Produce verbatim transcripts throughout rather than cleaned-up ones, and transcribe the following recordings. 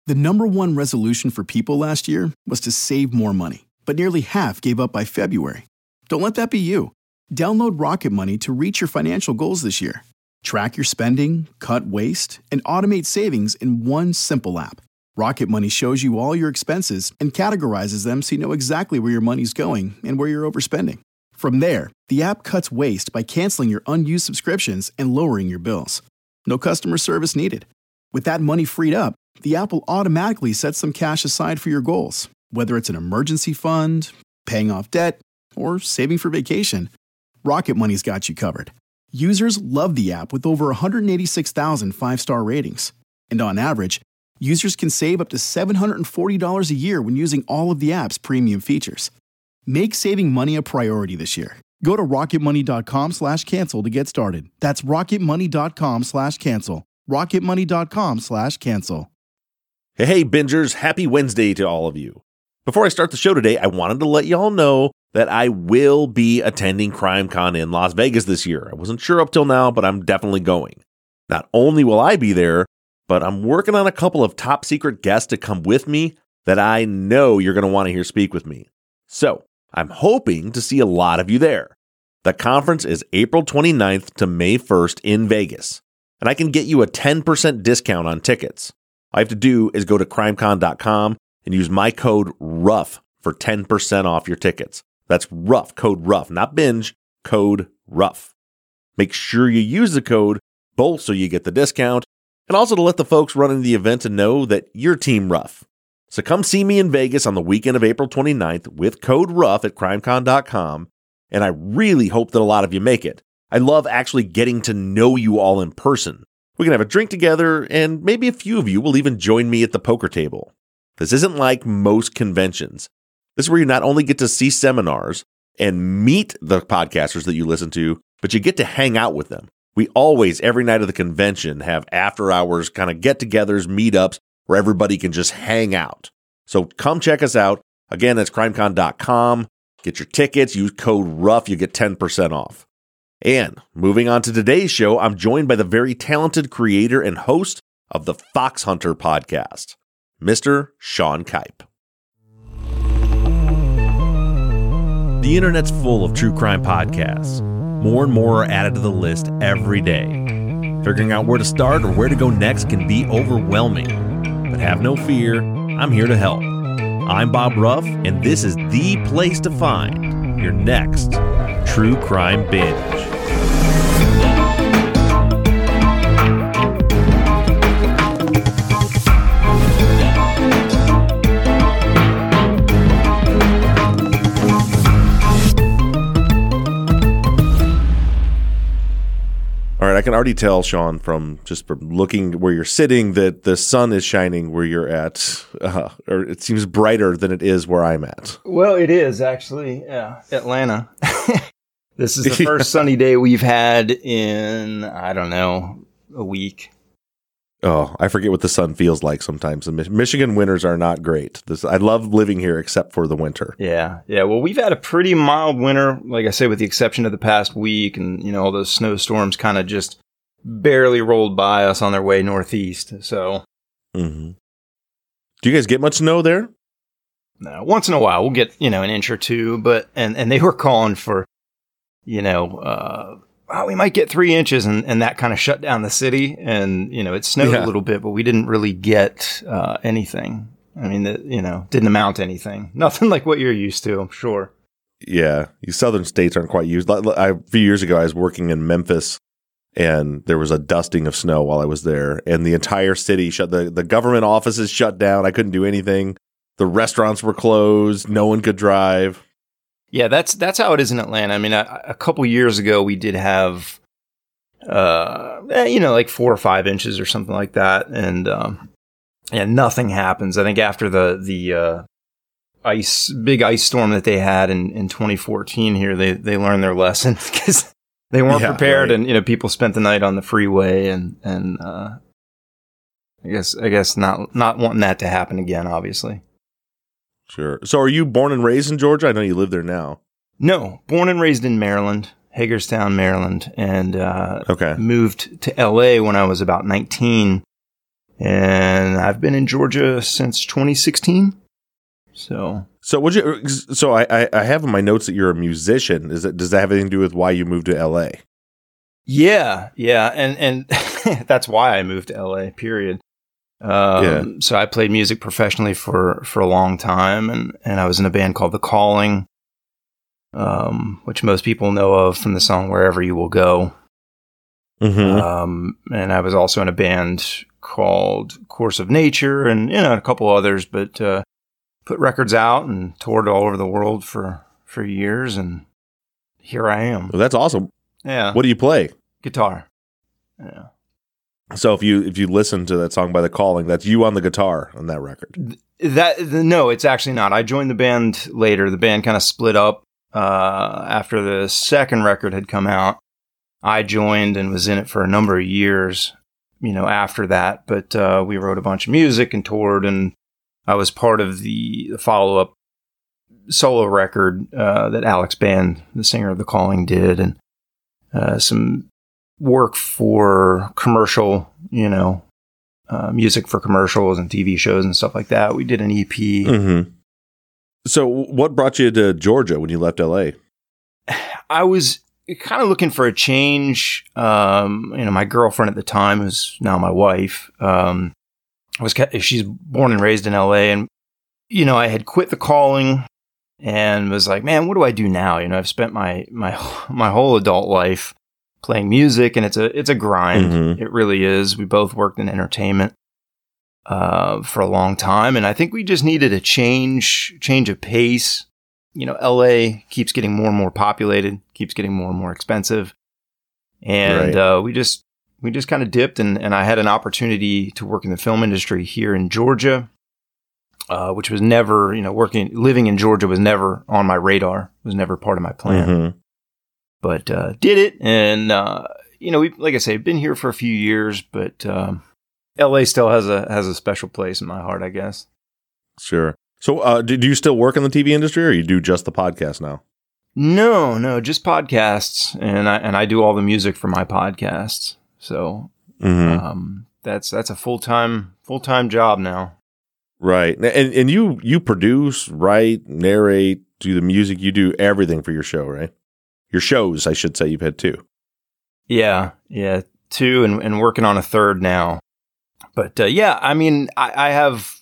The number one resolution for people last year was to save more money, but nearly half gave up by February. Don't let that be you. Download Rocket Money to reach your financial goals this year. Track your spending, cut waste, and automate savings in one simple app. Rocket Money shows you all your expenses and categorizes them so you know exactly where your money's going and where you're overspending. From there, the app cuts waste by canceling your unused subscriptions and lowering your bills. No customer service needed. With that money freed up, the app will automatically set some cash aside for your goals, whether it's an emergency fund, paying off debt, or saving for vacation. Rocket Money's got you covered. Users love the app with over one hundred eighty-six thousand five-star ratings. And on average, users can save up to seven hundred forty dollars a year when using all of the app's premium features. Make saving money a priority this year. Go to rocketmoney.com slash cancel to get started. That's rocketmoney.com slash cancel. rocketmoney.com slash cancel. Hey, hey, bingers, happy Wednesday to all of you. Before I start the show today, I wanted to let y'all know that I will be attending CrimeCon in Las Vegas this year. I wasn't sure up till now, but I'm definitely going. Not only will I be there, but I'm working on a couple of top secret guests to come with me that I know you're going to want to hear speak with me. So I'm hoping to see a lot of you there. The conference is April twenty-ninth to May first in Vegas, and I can get you a ten percent discount on tickets. All you have to do is go to crimecon dot com and use my code RUFF for ten percent off your tickets. That's RUFF, code RUFF, not binge, code RUFF. Make sure you use the code, both so you get the discount, and also to let the folks running the event to know that you're Team RUFF. So come see me in Vegas on the weekend of April twenty-ninth with code RUFF at crimecon dot com, and I really hope that a lot of you make it. I love actually getting to know you all in person. We can have a drink together, and maybe a few of you will even join me at the poker table. This isn't like most conventions. This is where you not only get to see seminars and meet the podcasters that you listen to, but you get to hang out with them. We always, every night of the convention, have after-hours kind of get-togethers, meetups, where everybody can just hang out. So come check us out. Again, that's crimecon dot com. Get your tickets. Use code RUFF. You get ten percent off. And moving on to today's show, I'm joined by the very talented creator and host of the Fox Hunter podcast, Mister Sean Kipe. The internet's full of true crime podcasts. More and more are added to the list every day. Figuring out where to start or where to go next can be overwhelming. But have no fear, I'm here to help. I'm Bob Ruff, and this is the place to find your next true crime binge. All right, I can already tell, Sean, from just from looking where you're sitting, that the sun is shining where you're at, uh, or it seems brighter than it is where I'm at. Well, it is actually, yeah, Atlanta. This is the first sunny day we've had in, I don't know, a week. Oh, I forget what the sun feels like sometimes. The Michigan winters are not great. This, I love living here except for the winter. Yeah, yeah. Well, we've had a pretty mild winter, like I say, with the exception of the past week, and you know, all those snowstorms kind of just barely rolled by us on their way northeast. So, mm-hmm. Do you guys get much snow there? No, once in a while we'll get, you know, an inch or two, but and and they were calling for, you know. Uh, Wow, we might get three inches, and, and that kind of shut down the city. And, you know, it snowed yeah. a little bit, but we didn't really get uh, anything. I mean, the, you know, didn't amount to anything. Nothing like what you're used to, I'm sure. Yeah, you southern states aren't quite used. I, a few years ago, I was working in Memphis, and there was a dusting of snow while I was there. And the entire city shut, the, the government offices shut down. I couldn't do anything. The restaurants were closed. No one could drive. Yeah, that's that's how it is in Atlanta. I mean, a, a couple years ago, we did have, uh, you know, like four or five inches or something like that, and um, yeah, nothing happens. I think after the the uh, ice big ice storm that they had in, in twenty fourteen here, they they learned their lesson because they weren't yeah, prepared, right. And you know, people spent the night on the freeway, and and uh, I guess I guess not not wanting that to happen again, obviously. Sure. So are you born and raised in Georgia? I know you live there now. No, born and raised in Maryland, Hagerstown, Maryland, and uh, okay. moved to L A when I was about nineteen And I've been in Georgia since twenty sixteen. So, so would you? So I, I, I have in my notes that you're a musician. Is it? Does that have anything to do with why you moved to L A? Yeah, yeah, and and that's why I moved to L A. Period. Um, yeah. So I played music professionally for for a long time, and and I was in a band called The Calling, um, which most people know of from the song "Wherever You Will Go." Mm-hmm. Um, and I was also in a band called Course of Nature, and you know a couple others, but. Uh, Put records out and toured all over the world for, for years, and here I am. Well, that's awesome. Yeah. What do you play? Guitar. Yeah. So if you if you listen to that song by The Calling, that's you on the guitar on that record. That the, no, it's actually not. I joined the band later. The band kind of split up uh, after the second record had come out. I joined and was in it for a number of years, you know, after that. But uh, we wrote a bunch of music and toured, and I was part of the, the follow-up solo record uh, that Alex Band, the singer of The Calling, did, and uh, some work for commercial, you know, uh, music for commercials and T V shows and stuff like that. We did an E P. Mm-hmm. So what brought you to Georgia when you left L A? I was kind of looking for a change. Um, you know, my girlfriend at the time, who's now my wife, um, was she's born and raised in L A, and you know I had quit The Calling and was like, man, what do I do now? You know, I've spent my my my whole adult life playing music, and it's a it's a grind. Mm-hmm. It really is. We both worked in entertainment uh, for a long time, and I think we just needed a change change of pace. You know, L A keeps getting more and more populated, keeps getting more and more expensive, and right. uh, we just. We just kind of dipped, and, and I had an opportunity to work in the film industry here in Georgia, uh, which was never, you know, working, living in Georgia was never on my radar, was never part of my plan. Mm-hmm. But uh, did it, and, uh, you know, we, like I say, been here for a few years, but um, L A still has a has a special place in my heart, I guess. Sure. So uh, do, do you still work in the T V industry, or you do just the podcast now? No, no, just podcasts, and I and I do all the music for my podcasts. So mm-hmm. um, that's that's a full time full time job now. Right, and and you you produce, write, narrate, do the music. You do everything for your show, right? Your shows, I should say. You've had two. Yeah, yeah, two, and, and working on a third now. But uh, yeah, I mean, I, I have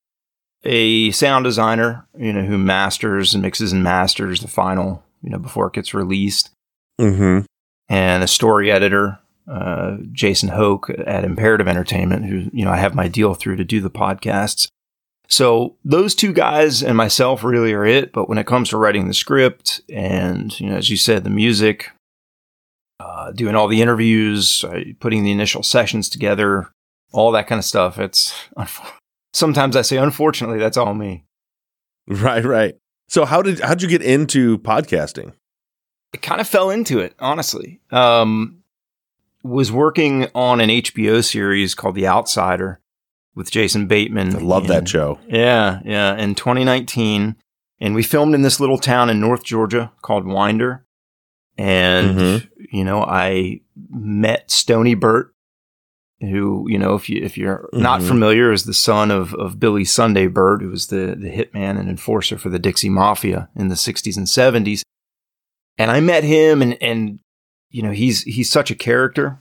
a sound designer, you know, who masters and mixes and masters the final, you know, before it gets released, mm-hmm. and a story editor. Uh, Jason Hoke at Imperative Entertainment, who, you know, I have my deal through to do the podcasts. So those two guys and myself really are it. But when it comes to writing the script and, you know, as you said, the music, uh, doing all the interviews, uh, putting the initial sessions together, all that kind of stuff, it's sometimes I say, unfortunately, that's all me. Right, right. So how did how'd you get into podcasting? I kind of fell into it, honestly. Um, was working on an H B O series called The Outsider with Jason Bateman. I love in, that show. Yeah, yeah, in twenty nineteen. And we filmed in this little town in North Georgia called Winder. And, mm-hmm. you know, I met Stony Burt, who, you know, if, you, if you're mm-hmm. not familiar, is the son of, of Billy Sunday Burt, who was the, the hitman and enforcer for the Dixie Mafia in the sixties and seventies. And I met him, and, and you know, he's he's such a character,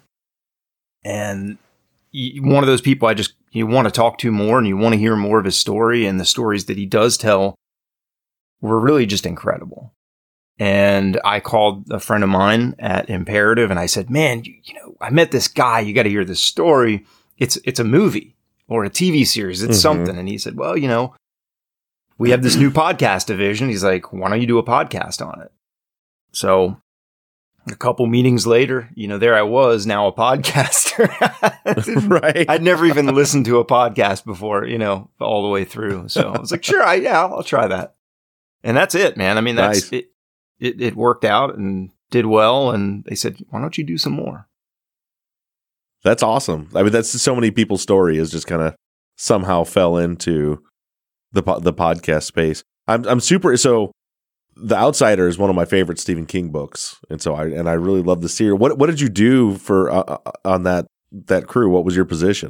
and he, one of those people I just you want to talk to more, and you want to hear more of his story, and the stories that he does tell were really just incredible. And I called a friend of mine at Imperative, and I said, "Man, you, you know, I met this guy. You got to hear this story. It's it's a movie or a T V series. It's mm-hmm. something." And he said, "Well, you know, we have this new podcast division." He's like, "Why don't you do a podcast on it?" So a couple meetings later, you know, there I was, now a podcaster. Right. I'd never even listened to a podcast before, you know, all the way through. So I was like, sure, I, yeah, I'll try that. And that's it, man. I mean, that's nice. it, it. It worked out and did well. And they said, why don't you do some more? That's awesome. I mean, that's so many people's story is just kind of somehow fell into the the podcast space. I'm I'm super so. The Outsider is one of my favorite Stephen King books, and so I and I really love the series. What what did you do for uh, on that that crew? What was your position?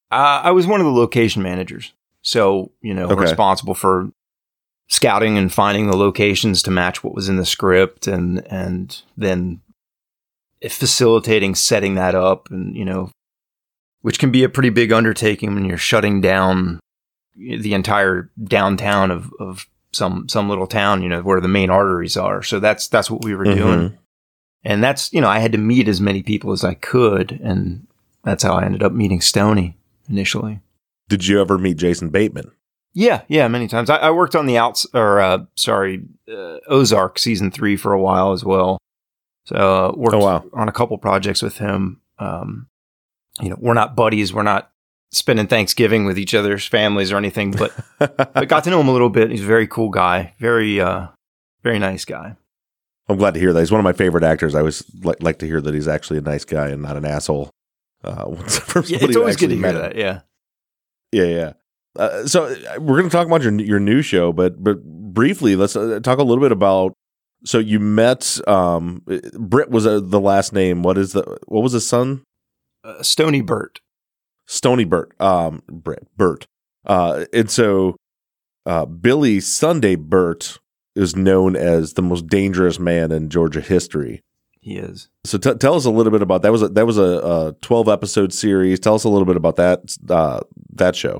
Uh, I was one of the location managers. So, you know, Okay. responsible for scouting and finding the locations to match what was in the script, and and then facilitating setting that up, and, you know, which can be a pretty big undertaking when you're shutting down the entire downtown of, of some some little town, you know, where the main arteries are. So that's that's what we were Mhm. doing. And that's, you know, I had to meet as many people as I could, and that's how I ended up meeting Stoney initially. Did you ever meet Jason Bateman? Yeah, yeah, many times. I, I worked on the outs, or uh, sorry, uh, Ozark season three for a while as well. So uh, worked Oh, wow. on a couple projects with him. Um, you know, we're not buddies. We're not spending Thanksgiving with each other's families or anything, but I got to know him a little bit. He's a very cool guy, very, uh, very nice guy. I'm glad to hear that. He's one of my favorite actors. I always li- like to hear that he's actually a nice guy and not an asshole. Uh, from Yeah, somebody it's who always good actually to hear met him. that. Yeah. Yeah, yeah. Uh, so uh, we're going to talk about your your new show, but but briefly, let's uh, talk a little bit about. So you met um, Britt was uh, the last name. What is the what was his son? Uh, Stoney Burt. Stony Burt. Um, Britt Burt. Uh, and so uh, Billy Sunday Burt is known as the most dangerous man in Georgia history. He is. So t- tell us a little bit about that. Was a, that was a, a twelve episode series? Tell us a little bit about that uh, that show.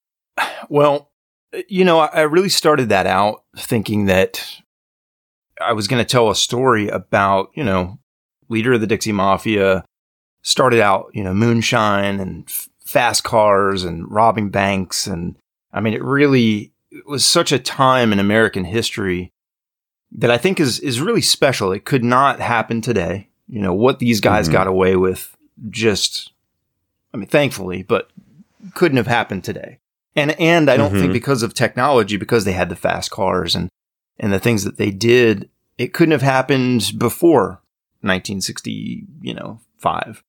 Well, you know, I, I really started that out thinking that I was going to tell a story about, you know, leader of the Dixie Mafia, started out, you know, moonshine and f- fast cars and robbing banks. And I mean, it really it was such a time in American history that I think is, is really special. It could not happen today. You know, what these guys Mhm. got away with just, I mean, thankfully, but couldn't have happened today. And, and I don't Mhm. think because of technology, because they had the fast cars and, and the things that they did, it couldn't have happened before nineteen sixty, you know, five.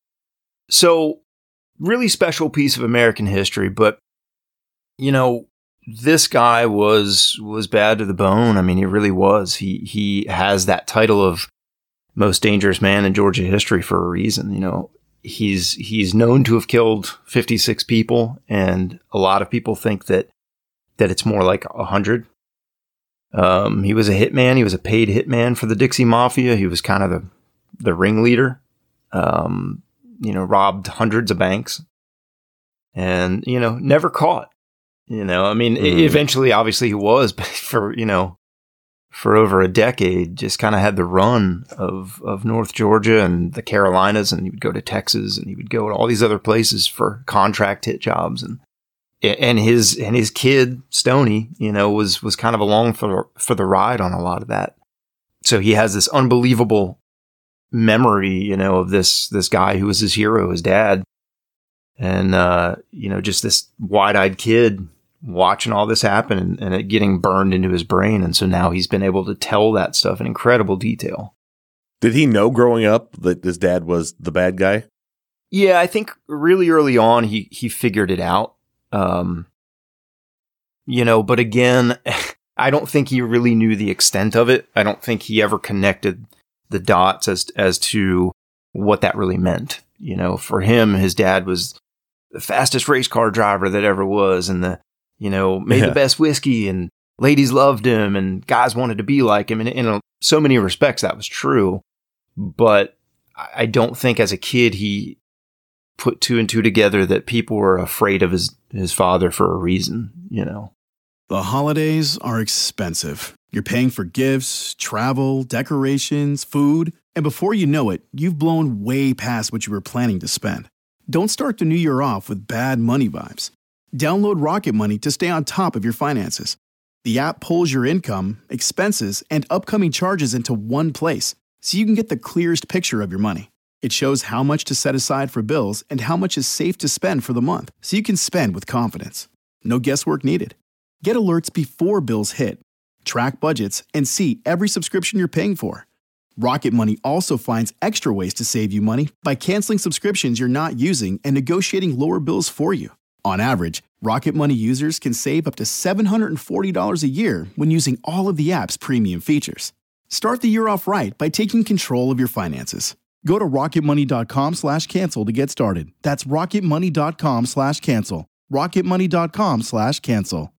So really special piece of American history, but you know, this guy was, was bad to the bone. I mean, he really was. He, he has that title of most dangerous man in Georgia history for a reason. You know, he's, he's known to have killed fifty-six people, and a lot of people think that, that it's more like a hundred. Um, he was a hitman. He was a paid hitman for the Dixie Mafia. He was kind of the, the ringleader. Um, you know, robbed hundreds of banks and, you know, never caught. You know, I mean, Mhm. eventually, obviously he was, but for, you know, for over a decade, just kind of had the run of, of North Georgia and the Carolinas, and he would go to Texas, and he would go to all these other places for contract hit jobs. And, and his, and his kid, Stoney, you know, was, was kind of along for, for the ride on a lot of that. So he has this unbelievable memory, you know, of this, this guy who was his hero, his dad. And, uh, you know, just this wide-eyed kid watching all this happen and, and it getting burned into his brain. And so now he's been able to tell that stuff in incredible detail. Did he know growing up that his dad was the bad guy? Yeah, I think really early on, he, he figured it out. Um, you know, but again, I don't think he really knew the extent of it. I don't think he ever connected the dots as, as to what that really meant. You know, for him, his dad was the fastest race car driver that ever was, and the, you know, made Yeah. the best whiskey, and ladies loved him, and guys wanted to be like him. And in a, so many respects, that was true. But I don't think as a kid, he put two and two together that people were afraid of his, his father for a reason, you know. The holidays are expensive. You're paying for gifts, travel, decorations, food, and before you know it, you've blown way past what you were planning to spend. Don't start the new year off with bad money vibes. Download Rocket Money to stay on top of your finances. The app pulls your income, expenses, and upcoming charges into one place, so you can get the clearest picture of your money. It shows how much to set aside for bills and how much is safe to spend for the month, so you can spend with confidence. No guesswork needed. Get alerts before bills hit, track budgets, and see every subscription you're paying for. Rocket Money also finds extra ways to save you money by canceling subscriptions you're not using and negotiating lower bills for you. On average, Rocket Money users can save up to seven hundred forty dollars a year when using all of the app's premium features. Start the year off right by taking control of your finances. Go to rocketmoney.com slash cancel to get started. That's rocketmoney.com slash cancel. rocketmoney.com slash cancel.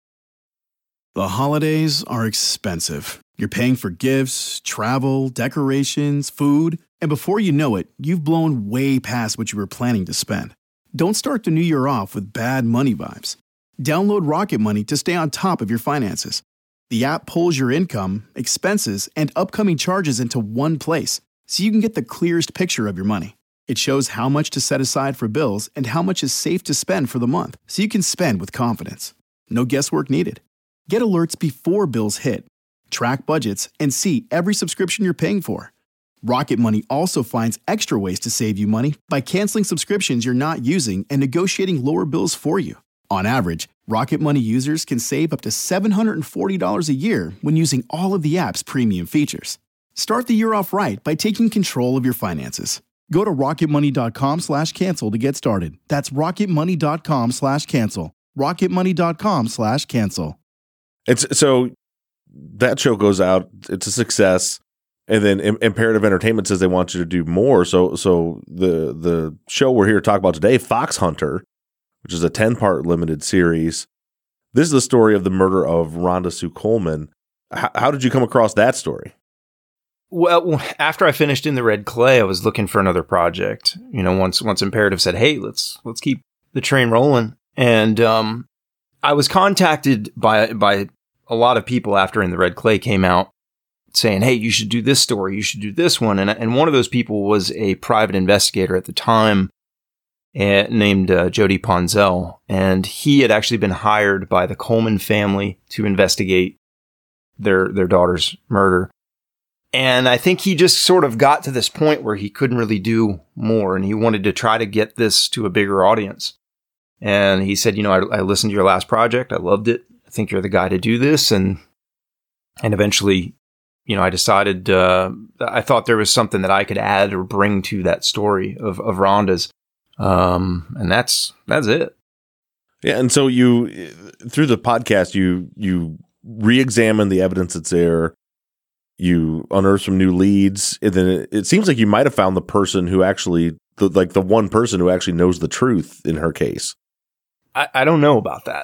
The holidays are expensive. You're paying for gifts, travel, decorations, food, and before you know it, you've blown way past what you were planning to spend. Don't start the new year off with bad money vibes. Download Rocket Money to stay on top of your finances. The app pulls your income, expenses, and upcoming charges into one place, so you can get the clearest picture of your money. It shows how much to set aside for bills and how much is safe to spend for the month, so you can spend with confidence. No guesswork needed. Get alerts before bills hit, track budgets, and see every subscription you're paying for. Rocket Money also finds extra ways to save you money by canceling subscriptions you're not using and negotiating lower bills for you. On average, Rocket Money users can save up to seven hundred forty dollars a year when using all of the app's premium features. Start the year off right by taking control of your finances. Go to rocketmoney.com slash cancel to get started. That's rocketmoney.com slash cancel. rocketmoney.com slash cancel. It's so that show goes out. It's a success. And then Im- Imperative Entertainment says they want you to do more. So so the the show we're here to talk about today, Fox Hunter, which is a ten-part limited series. This is the story of the murder of Rhonda Sue Coleman. H- how did you come across that story? Well, after I finished In the Red Clay, I was looking for another project. You know, once once Imperative said, "Hey, let's let's keep the train rolling," and um, I was contacted by by a lot of people after In the Red Clay came out, saying, "Hey, you should do this story. You should do this one." And and one of those people was a private investigator at the time, uh, named uh, Jody Ponzel, and he had actually been hired by the Coleman family to investigate their their daughter's murder. And I think he just sort of got to this point where he couldn't really do more, and he wanted to try to get this to a bigger audience. And he said, you know, I, I listened to your last project. I loved it. I think you're the guy to do this. And and eventually, you know, I decided, uh, I thought there was something that I could add or bring to that story of, of Rhonda's. Um, and that's that's it. Yeah, and so you, through the podcast, you you re-examine the evidence that's there. You unearth some new leads, and then it, it seems like you might have found the person who actually, the, like the one person who actually knows the truth in her case. I, I don't know about that.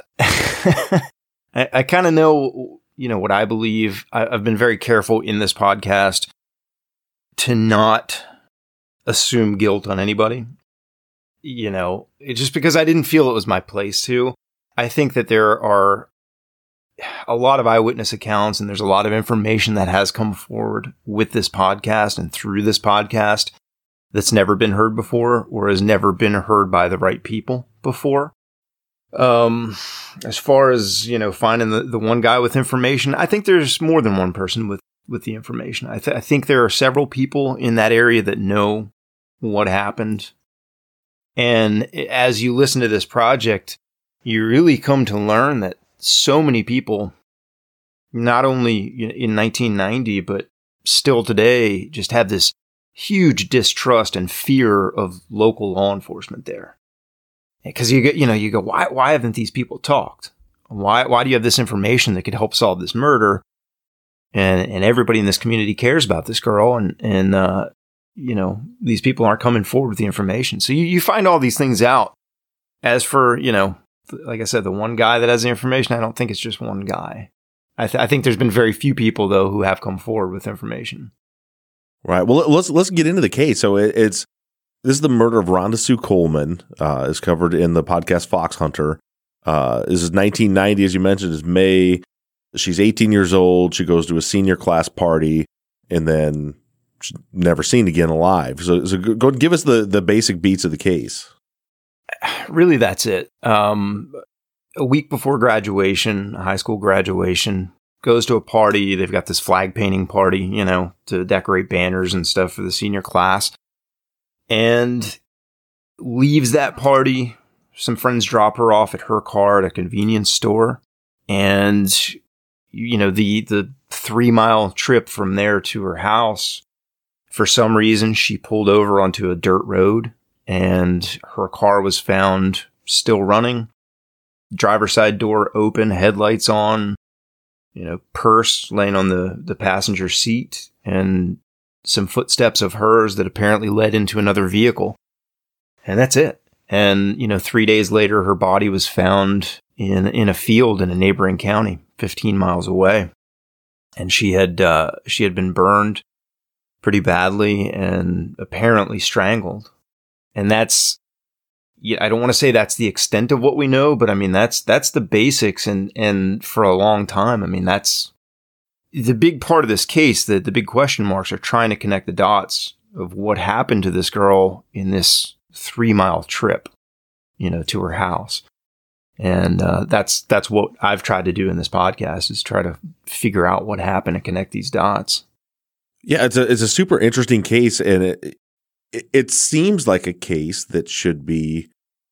I, I kind of know, you know, what I believe. I, I've been very careful in this podcast to not assume guilt on anybody. You know, it, just because I didn't feel it was my place to. I think that there are a lot of eyewitness accounts, and there's a lot of information that has come forward with this podcast and through this podcast that's never been heard before or has never been heard by the right people before. Um, as far as, you know, finding the, the one guy with information, I think there's more than one person with, with the information. I, th- I think there are several people in that area that know what happened. And as you listen to this project, you really come to learn that so many people, not only in nineteen ninety, but still today, just have this huge distrust and fear of local law enforcement there. Because you get, you know, you go, why, why haven't these people talked? Why, why do you have this information that could help solve this murder? And, and everybody in this community cares about this girl, and, and, uh, you know, these people aren't coming forward with the information. So you, you find all these things out. As for, you know, like I said, the one guy that has the information, I don't think it's just one guy. I, th- I think there's been very few people, though, who have come forward with information. Right. Well, let's let's get into the case. So it, it's this is the murder of Rhonda Sue Coleman. Uh, is covered in the podcast Fox Hunter. Uh, this is nineteen ninety, as you mentioned. Is May. She's eighteen years old. She goes to a senior class party, and then she's never seen again alive. So, so go give us the the basic beats of the case. Really, that's it. Um, a week before graduation, high school graduation, goes to a party. They've got this flag painting party, you know, to decorate banners and stuff for the senior class. And leaves that party. Some friends drop her off at her car at a convenience store. And, you know, the, the three mile trip from there to her house, for some reason, she pulled over onto a dirt road. And her car was found still running, driver's side door open, headlights on, you know, purse laying on the, the passenger seat. And some footsteps of hers that apparently led into another vehicle. And that's it. And, you know, three days later, her body was found in, in a field in a neighboring county, fifteen miles away. And she had, uh, she had been burned pretty badly and apparently strangled. And that's, yeah, I don't want to say that's the extent of what we know, but I mean, that's, that's the basics. And, and for a long time, I mean, that's the big part of this case, that the big question marks are trying to connect the dots of what happened to this girl in this three mile trip, you know, to her house. And, uh, that's, that's what I've tried to do in this podcast, is try to figure out what happened and connect these dots. Yeah. It's a, it's a super interesting case, and it, it, it seems like a case that should be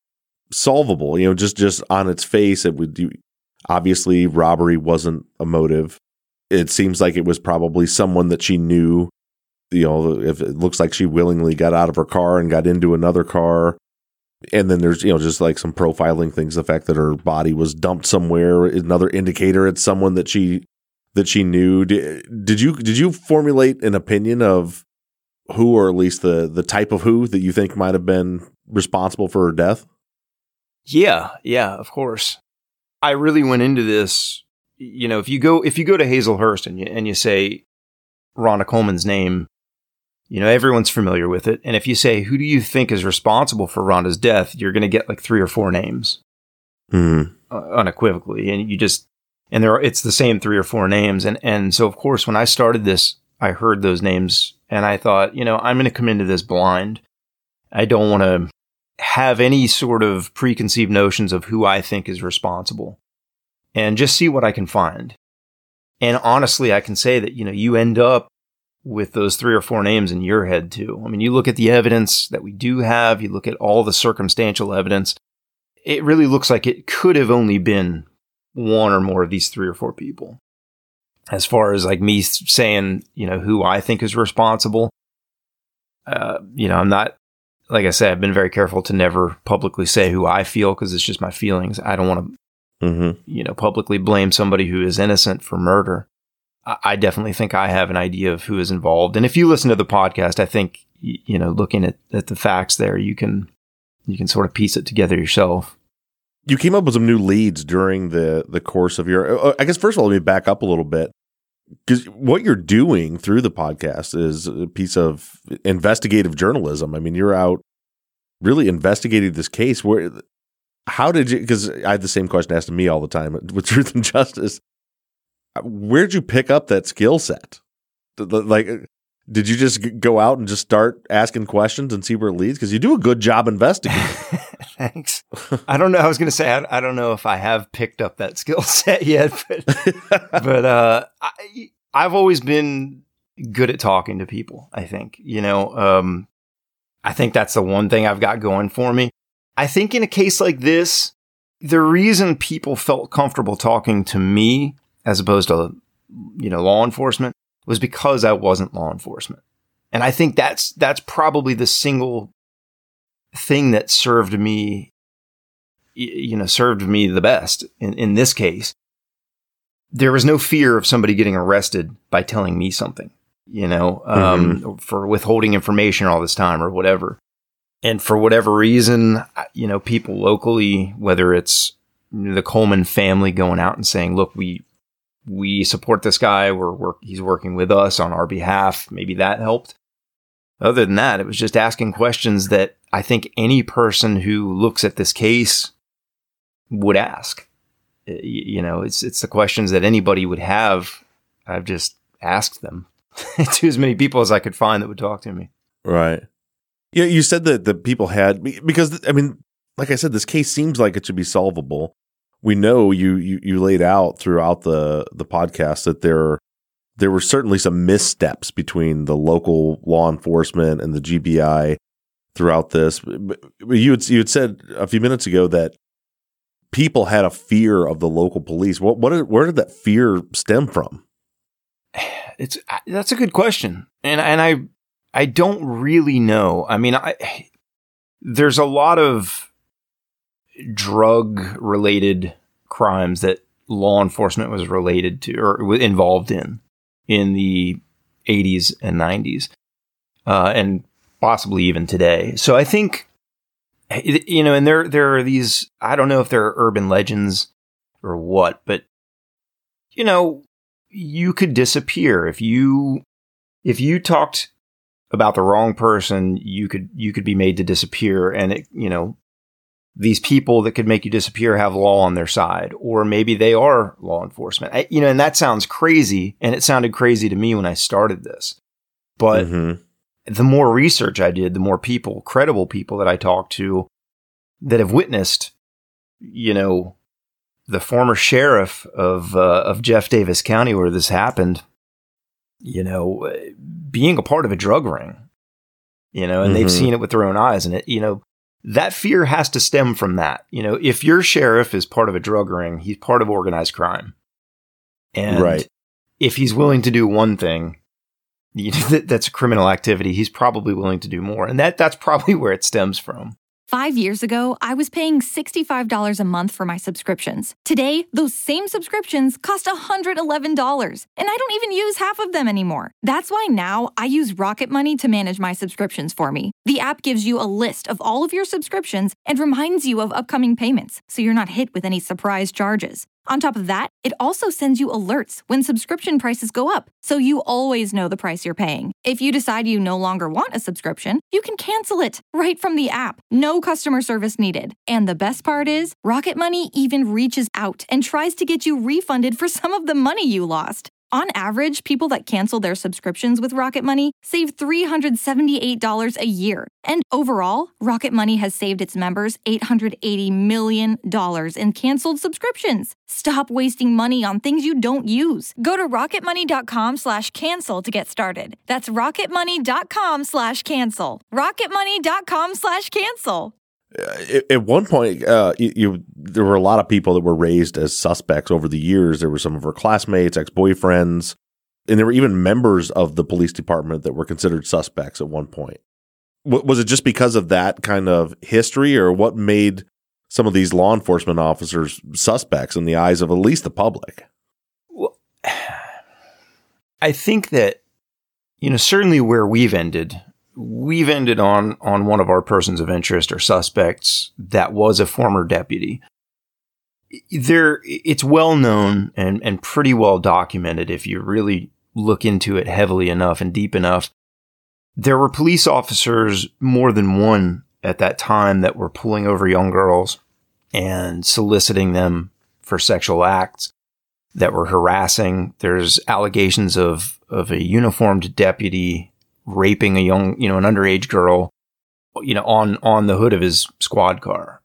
solvable, you know, just, just on its face. It would do, obviously robbery wasn't a motive. It seems like it was probably someone that she knew. You know, if it looks like she willingly got out of her car and got into another car. And then there's, you know, just like some profiling things. The fact that her body was dumped somewhere is another indicator it's someone that she, that she knew. Did, did you, did you formulate an opinion of who, or at least the, the type of who that you think might have been responsible for her death? Yeah. Yeah, of course. I really went into this, you know, if you go, if you go to Hazelhurst and you, and you say Rhonda Coleman's name, you know, everyone's familiar with it. And if you say, who do you think is responsible for Rhonda's death, you're going to get like three or four names, mm. uh, unequivocally. And you just, and there are, it's the same three or four names. And, and so of course, when I started this, I heard those names and I thought, you know, I'm going to come into this blind. I don't want to have any sort of preconceived notions of who I think is responsible, and just see what I can find. And honestly, I can say that, you know, you end up with those three or four names in your head too. I mean, you look at the evidence that we do have, you look at all the circumstantial evidence, it really looks like it could have only been one or more of these three or four people. As far as like me saying, you know, who I think is responsible, uh, you know, I'm not, like I said, I've been very careful to never publicly say who I feel, because it's just my feelings. I don't want to, mm-hmm. you know, publicly blame somebody who is innocent for murder. I definitely think I have an idea of who is involved. And if you listen to the podcast, I think, you know, looking at, at the facts there, you can, you can sort of piece it together yourself. You came up with some new leads during the, the course of your, I guess, first of all, let me back up a little bit, because what you're doing through the podcast is a piece of investigative journalism. I mean, you're out really investigating this case. Where, how did you, because I had the same question asked to me all the time with Truth and Justice. Where'd you pick up that skill set? Like, did you just go out and just start asking questions and see where it leads? Because you do a good job investigating. Thanks. I don't know. I was going to say, I, I don't know if I have picked up that skill set yet, but, but uh, I, I've always been good at talking to people, I think. You know, um, I think that's the one thing I've got going for me. I think in a case like this, the reason people felt comfortable talking to me as opposed to, you know, law enforcement, was because I wasn't law enforcement. And I think that's, that's probably the single thing that served me, you know, served me the best in, in this case. There was no fear of somebody getting arrested by telling me something, you know, um, mm-hmm. for withholding information all this time or whatever. And for whatever reason, you know, people locally, whether it's the Coleman family going out and saying, look, we, we support this guy. We're work. He's working with us on our behalf. Maybe that helped. Other than that, it was just asking questions that I think any person who looks at this case would ask. You know, it's it's the questions that anybody would have. I've just asked them to as many people as I could find that would talk to me. Right. Yeah. You said that the people had, because I mean, like I said, this case seems like it should be solvable. We know you, you, you laid out throughout the, the podcast that there, there were certainly some missteps between the local law enforcement and the G B I throughout this. But you had, you had said a few minutes ago that people had a fear of the local police. What, what, where did that fear stem from? It's, that's a good question. And, and I, I don't really know. I mean, I, there's a lot of drug related crimes that law enforcement was related to or involved in in the eighties and nineties. uh, and possibly even today. So I think, you know, and there there are these, I don't know if they're urban legends or what, but, you know, you could disappear if you if you talked about the wrong person, you could you could be made to disappear, and it, you know, these people that could make you disappear have law on their side, or maybe they are law enforcement. I, you know, and that sounds crazy, and it sounded crazy to me when I started this. But mm-hmm. the more research I did, the more people, credible people that I talked to that have witnessed, you know, the former sheriff of uh, of Jeff Davis County where this happened, you know, being a part of a drug ring, you know, and mm-hmm. they've seen it with their own eyes. And it, you know, that fear has to stem from that. You know, if your sheriff is part of a drug ring, he's part of organized crime. And right. if he's willing to do one thing, you know, that, that's a criminal activity, he's probably willing to do more. And that that's probably where it stems from. Five years ago, I was paying sixty-five dollars a month for my subscriptions. Today, those same subscriptions cost one hundred eleven dollars, and I don't even use half of them anymore. That's why now I use Rocket Money to manage my subscriptions for me. The app gives you a list of all of your subscriptions and reminds you of upcoming payments, so you're not hit with any surprise charges. On top of that, it also sends you alerts when subscription prices go up, so you always know the price you're paying. If you decide you no longer want a subscription, you can cancel it right from the app. No customer service needed. And the best part is, Rocket Money even reaches out and tries to get you refunded for some of the money you lost. On average, people that cancel their subscriptions with Rocket Money save three hundred seventy-eight dollars a year. And overall, Rocket Money has saved its members eight hundred eighty million dollars in canceled subscriptions. Stop wasting money on things you don't use. Go to rocketmoney.com slash cancel to get started. That's rocketmoney.com slash cancel. rocketmoney.com slash cancel. At one point, uh, you, you there were a lot of people that were raised as suspects over the years. There were some of her classmates, ex-boyfriends, and there were even members of the police department that were considered suspects at one point. W- was it just because of that kind of history, or what made some of these law enforcement officers suspects in the eyes of at least the public? Well, I think that, you know, certainly where we've ended, we've ended on, on one of our persons of interest or suspects that was a former deputy. There, it's well known and, and pretty well documented if you really look into it heavily enough and deep enough. There were police officers, more than one at that time, that were pulling over young girls and soliciting them for sexual acts, that were harassing. There's allegations of, of a uniformed deputy raping a young, you know, an underage girl, you know, on, on the hood of his squad car.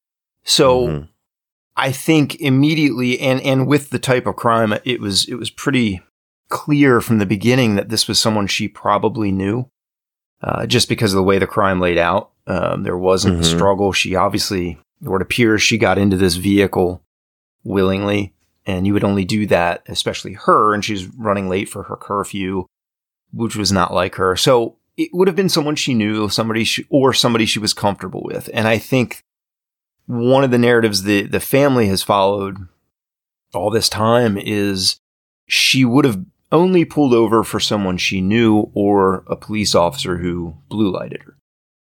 So mm-hmm. I think immediately, and, and with the type of crime, it was, it was pretty clear from the beginning that this was someone she probably knew, uh, just because of the way the crime laid out. Um, there wasn't mm-hmm. a struggle. She obviously, it appears she got into this vehicle willingly, and you would only do that, especially her, and she's running late for her curfew, which was not like her. So it would have been someone she knew, somebody she, or somebody she was comfortable with. And I think one of the narratives the, the family has followed all this time is she would have only pulled over for someone she knew or a police officer who blue lighted her.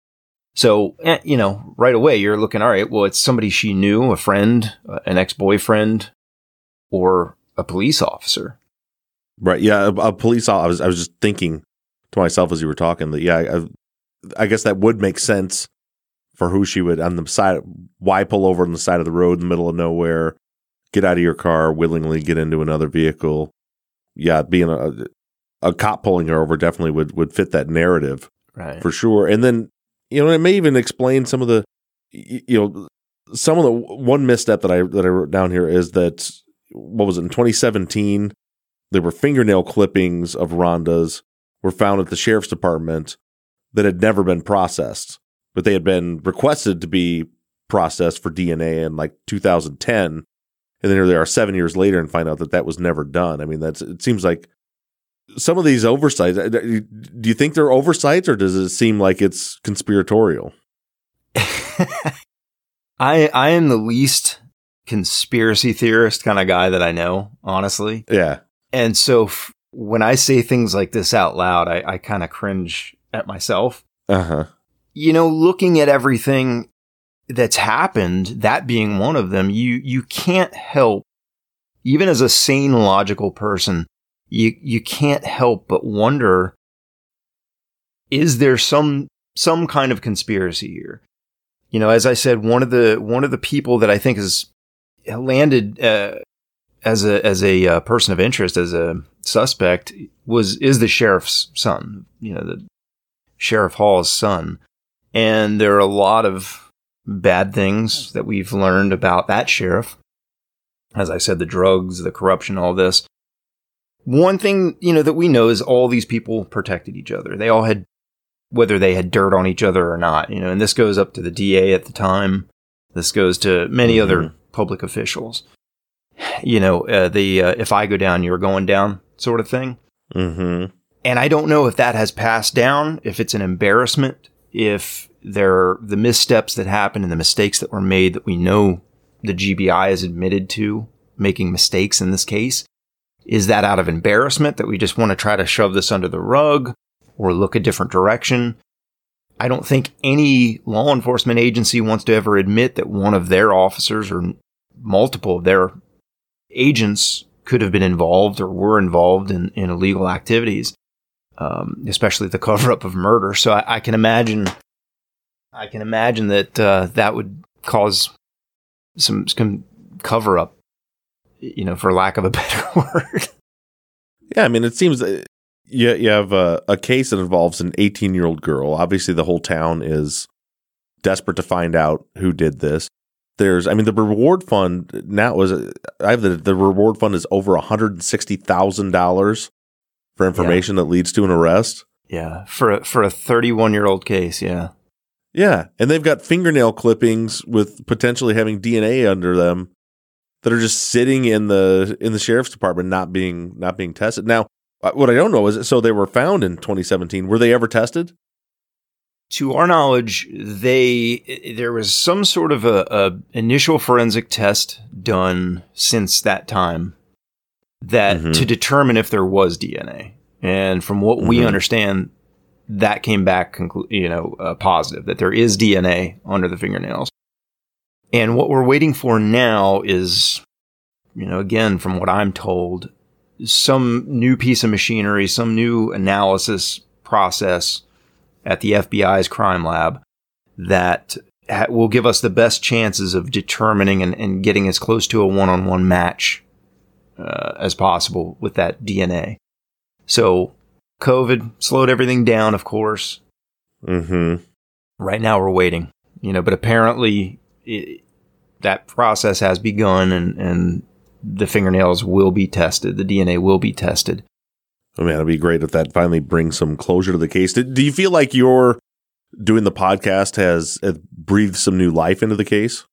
So, you know, right away you're looking, all right, well, it's somebody she knew, a friend, an ex-boyfriend, or a police officer. Right. Yeah. A, a police officer. I was, I was just thinking to myself as you were talking that, yeah, I, I guess that would make sense for who she would on the side. Why pull over on the side of the road in the middle of nowhere, get out of your car, willingly get into another vehicle? Yeah. Being a, a cop pulling her over definitely would, would fit that narrative. Right. For sure. And then, you know, it may even explain some of the, you know, some of the one misstep that I, that I wrote down here is that, what was it, in twenty seventeen, there were fingernail clippings of Rhonda's were found at the sheriff's department that had never been processed, but they had been requested to be processed for D N A in like two thousand ten. And then here they are seven years later and find out that that was never done. I mean, that's, it seems like some of these oversights, do you think they're oversights, or does it seem like it's conspiratorial? I I am the least conspiracy theorist kind of guy that I know, honestly. Yeah. And so f- when I say things like this out loud, I, I kind of cringe at myself. Uh-huh. You know, looking at everything that's happened, that being one of them, you you can't help, even as a sane, logical person, you you can't help but wonder, is there some some kind of conspiracy here? You know, as I said, one of the one of the people that I think has landed uh, as a as a uh, person of interest, as a suspect, was is the sheriff's son. You know, the Sheriff Hall's son, and there are a lot of bad things that we've learned about that sheriff. As I said, the drugs, the corruption, all this. One thing, you know, that we know is all these people protected each other. They all had, whether they had dirt on each other or not, you know, and this goes up to the D A at the time. This goes to many mm-hmm. other public officials. You know, uh, the uh, if I go down, you're going down sort of thing. Mm-hmm. And I don't know if that has passed down, if it's an embarrassment, if there are the missteps that happened and the mistakes that were made that we know the G B I has admitted to making mistakes in this case. Is that out of embarrassment that we just want to try to shove this under the rug or look a different direction? I don't think any law enforcement agency wants to ever admit that one of their officers or multiple of their agents could have been involved or were involved in, in illegal activities, um, especially the cover-up of murder. So I, I can imagine, I can imagine that uh, that would cause some, some cover-up, you know, for lack of a better word. Yeah, I mean, it seems that you, you have a, a case that involves an eighteen-year-old girl. Obviously, the whole town is desperate to find out who did this. There's, I mean, the reward fund now was, I have the, the reward fund is over one hundred sixty thousand dollars for information yeah. that leads to an arrest. Yeah, for a, for a thirty-one-year-old case, yeah. Yeah, and they've got fingernail clippings with potentially having D N A under them that are just sitting in the in the sheriff's department, not being not being tested. Now, what I don't know is, so they were found in twenty seventeen. Were they ever tested? To our knowledge, they there was some sort of a, a initial forensic test done since that time that mm-hmm. to determine if there was D N A. And from what mm-hmm. we understand, that came back, conclu- you know, uh, positive that there is D N A under the fingernails. And what we're waiting for now is, you know, again, from what I'm told, some new piece of machinery, some new analysis process at the F B I's crime lab that ha- will give us the best chances of determining and, and getting as close to a one-on-one match uh, as possible with that D N A. So COVID slowed everything down, of course. Mm-hmm. Right now we're waiting, you know, but apparently it, that process has begun and, and the fingernails will be tested. The D N A will be tested. Oh man, it'd be great if that finally brings some closure to the case. Do, do you feel like your doing the podcast has, has breathed some new life into the case?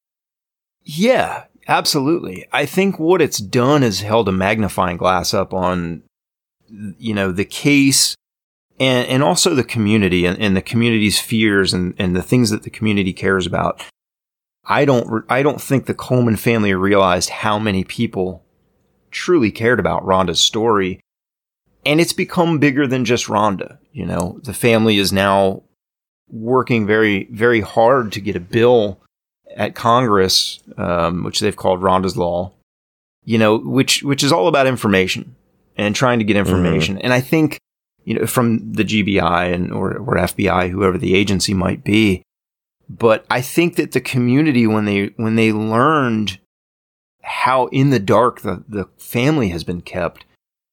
Yeah, absolutely. I think what it's done is held a magnifying glass up on, you know, the case and, and also the community and, and the community's fears and, and the things that the community cares about. I don't, I don't think the Coleman family realized how many people truly cared about Rhonda's story. And it's become bigger than just Rhonda. You know, the family is now working very, very hard to get a bill at Congress, um, which they've called Rhonda's Law, you know, which, which is all about information and trying to get information. Mm-hmm. And I think, you know, from the G B I and, or, or F B I, whoever the agency might be. But I think that the community, when they, when they learned how in the dark the, the family has been kept,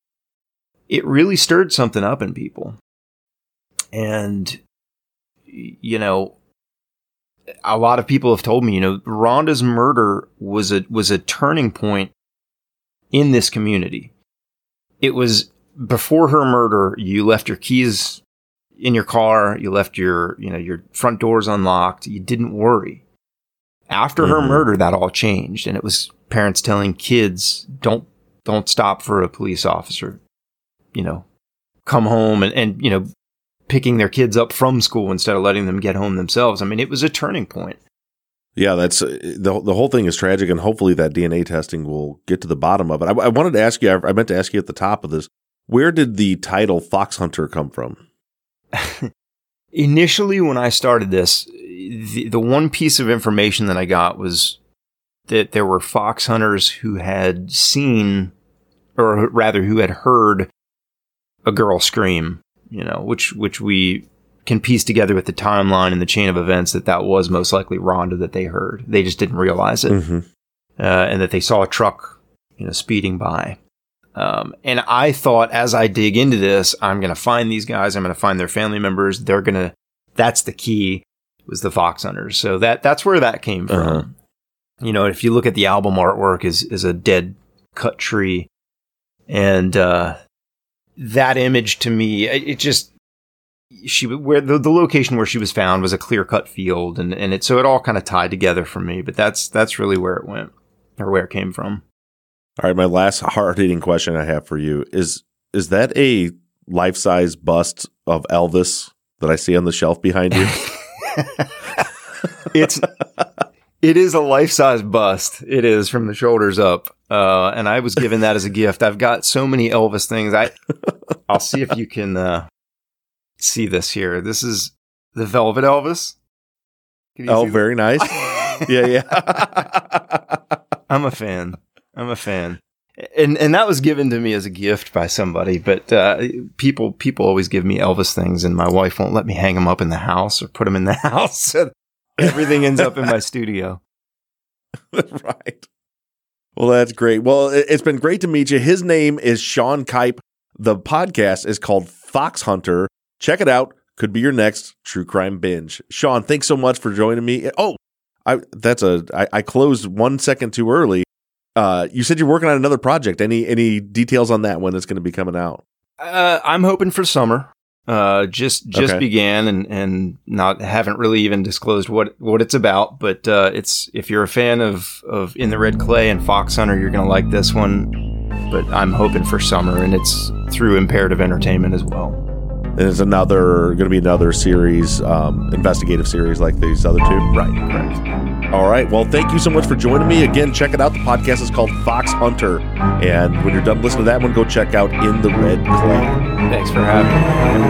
it really stirred something up in people. And, you know, a lot of people have told me, you know, Rhonda's murder was a, was a turning point in this community. It was before her murder, you left your keys in your car, you left your, you know, your front doors unlocked, you didn't worry. After mm-hmm. her murder, that all changed. And it was parents telling kids, don't, don't stop for a police officer. You know, come home and, and, you know, picking their kids up from school instead of letting them get home themselves. I mean, it was a turning point. Yeah, that's uh, the the whole thing is tragic, and hopefully that D N A testing will get to the bottom of it. I, I wanted to ask you, I, I meant to ask you at the top of this, where did the title Fox Hunter come from? initially when I started this, the, the one piece of information that I got was that there were fox hunters who had seen, or rather who had heard a girl scream, you know, which, which we can piece together with the timeline and the chain of events that that was most likely Rhonda that they heard. They just didn't realize it. Mm-hmm. Uh, and that they saw a truck, you know, speeding by. Um, and I thought, as I dig into this, I'm going to find these guys. I'm going to find their family members. They're going to, that's the key, was the fox hunters. So that, that's where that came from. Uh-huh. You know, if you look at the album artwork is, is a dead cut tree. And, uh, that image to me, it, it just, she, where the, the location where she was found was a clear cut field. And, and it, so it all kind of tied together for me, but that's, that's really where it went, or where it came from. All right, my last hard-hitting question I have for you is, is that a life-size bust of Elvis that I see on the shelf behind you? It's, it is a life-size bust. It is, from the shoulders up. Uh, and I was given that as a gift. I've got so many Elvis things. I, I'll see if you can uh, see this here. This is the Velvet Elvis. Oh, very nice. Yeah, yeah. I'm a fan. I'm a fan. And and that was given to me as a gift by somebody, but uh, people people always give me Elvis things, and my wife won't let me hang them up in the house or put them in the house. So everything ends up in my studio. Right. Well, that's great. Well, it's been great to meet you. His name is Sean Kipe. The podcast is called Fox Hunter. Check it out. Could be your next true crime binge. Sean, thanks so much for joining me. Oh, I that's a I, I closed one second too early. Uh, you said you're working on another project. Any any details on that when it's going to be coming out? Uh, I'm hoping for summer. Uh, just just okay. began and, and not haven't really even disclosed what, what it's about. But uh, it's if you're a fan of, of In the Red Clay and Fox Hunter, you're going to like this one. But I'm hoping for summer, and it's through Imperative Entertainment as well. And it's another going to be another series, um, investigative series like these other two. Right, correct. All right. Well, thank you so much for joining me. Again, check it out. The podcast is called Fox Hunter. And when you're done listening to that one, go check out In the Red Clay. Thanks for having me. I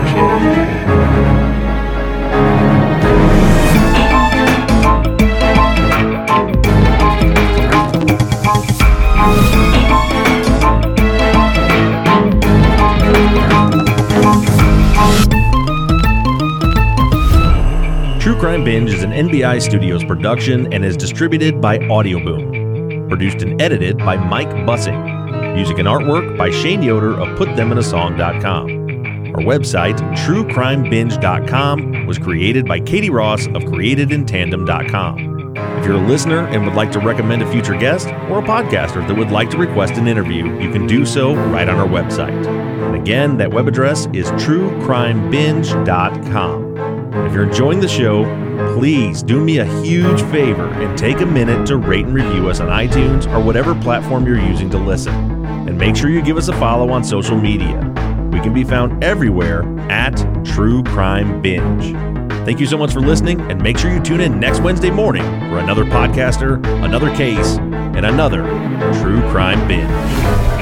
True Crime Binge is an N B I Studios production and is distributed by Audioboom. Produced and edited by Mike Bussing. Music and artwork by Shane Yoder of put them in a song dot com. Our website, true crime binge dot com, was created by Katie Ross of created in tandem dot com. If you're a listener and would like to recommend a future guest or a podcaster that would like to request an interview, you can do so right on our website. And again, that web address is true crime binge dot com. If you're enjoying the show, please do me a huge favor and take a minute to rate and review us on iTunes or whatever platform you're using to listen. And make sure you give us a follow on social media. We can be found everywhere at True Crime Binge. Thank you so much for listening, and make sure you tune in next Wednesday morning for another podcaster, another case, and another True Crime Binge.